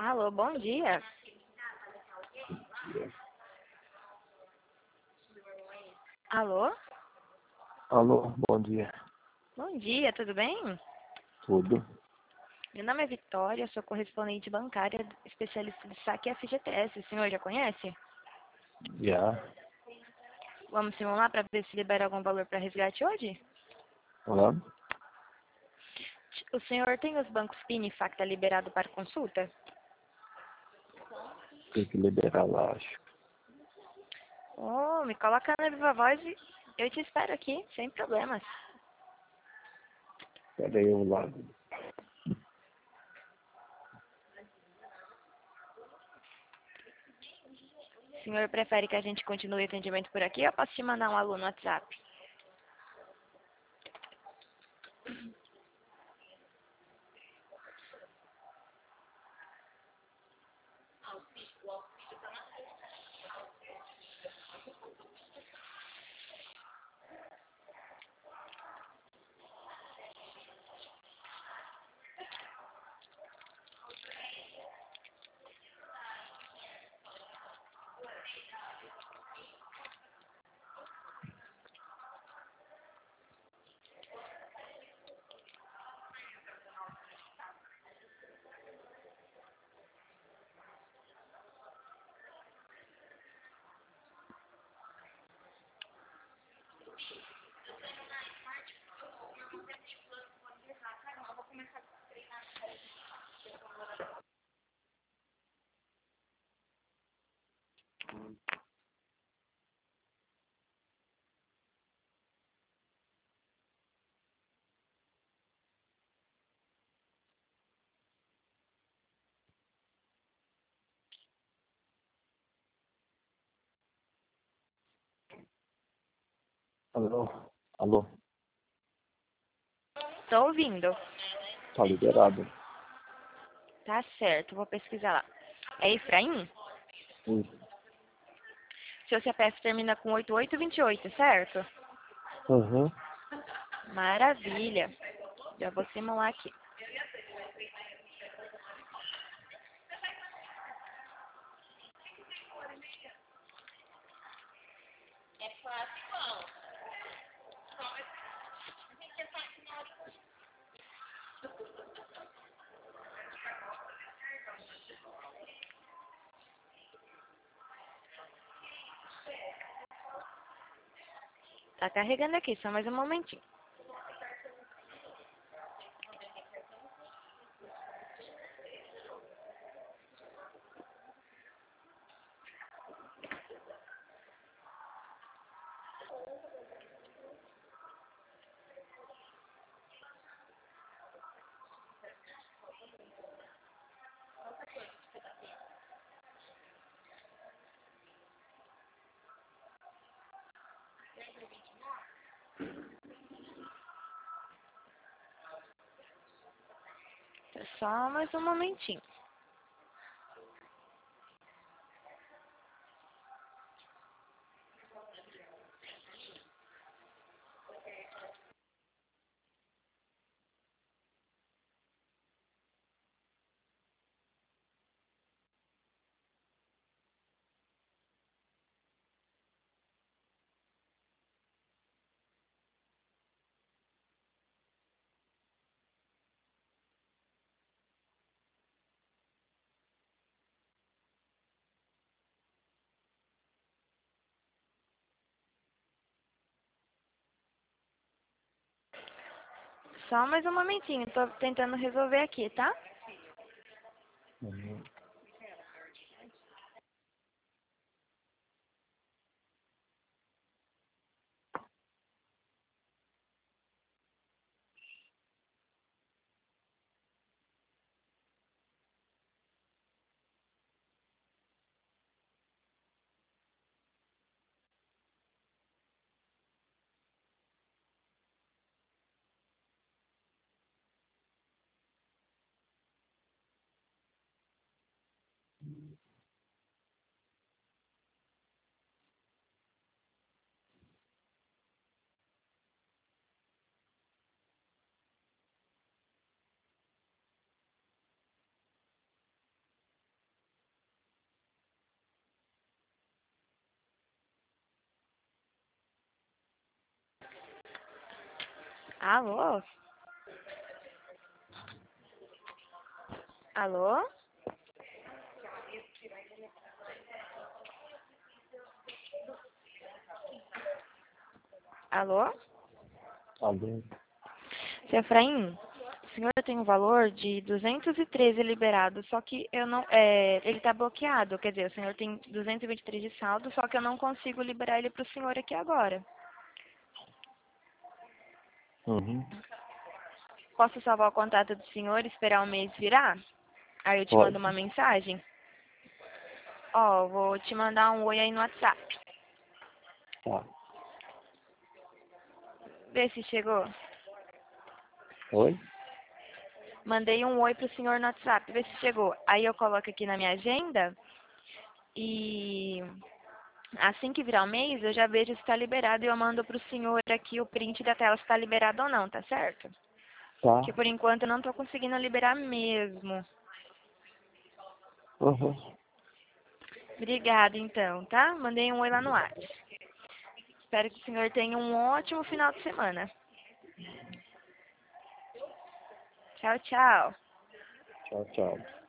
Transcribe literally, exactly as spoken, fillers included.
Alô, bom dia. Alô? Alô, bom dia. Bom dia, tudo bem? Tudo? Meu nome é Vitória, sou correspondente bancária, especialista de saque F G T S. O senhor já conhece? Já? Vamos simular para ver se libera algum valor para resgate hoje? Olá? O senhor tem os bancos P I N e Facta liberado para consulta? Tem que liberar lá, acho. Oh, me coloca na viva voz e eu te espero aqui, sem problemas. Espera aí, eu lá. O senhor prefere que a gente continue o atendimento por aqui ou eu posso te mandar um aluno no WhatsApp? Alô? Alô? Estou ouvindo. Tá liberado. Tá certo, vou pesquisar lá. É Efraim? Isso. Seu C P F termina com oito oito dois oito, certo? Uhum. Maravilha. Já vou simular aqui. Tá carregando aqui, só mais um momentinho. Só mais um momentinho. Só mais um momentinho. Tô tentando resolver aqui, tá? Uhum. Alô? Alô? Alô? Alô? Seu Efraim, o senhor tem um valor de duzentos e treze liberado, só que eu não, é, ele está bloqueado, quer dizer, o senhor tem duzentos e vinte e três de saldo, só que eu não consigo liberar ele para o senhor aqui agora. Uhum. Posso salvar o contato do senhor e esperar o mês virar? Aí eu te mando uma Pode. mensagem. Ó, vou te mandar um oi aí no WhatsApp. Tá. Vê se chegou. Oi? Mandei um oi pro senhor no WhatsApp, vê se chegou. Aí eu coloco aqui na minha agenda e assim que virar o mês eu já vejo se está liberado e eu mando pro senhor aqui o print da tela se está liberado ou não, tá certo? Tá. Que por enquanto eu não tô conseguindo liberar mesmo. Uhum. Obrigada então, tá? Mandei um oi lá no WhatsApp. Espero que o senhor tenha um ótimo final de semana. Tchau, tchau. Tchau, tchau.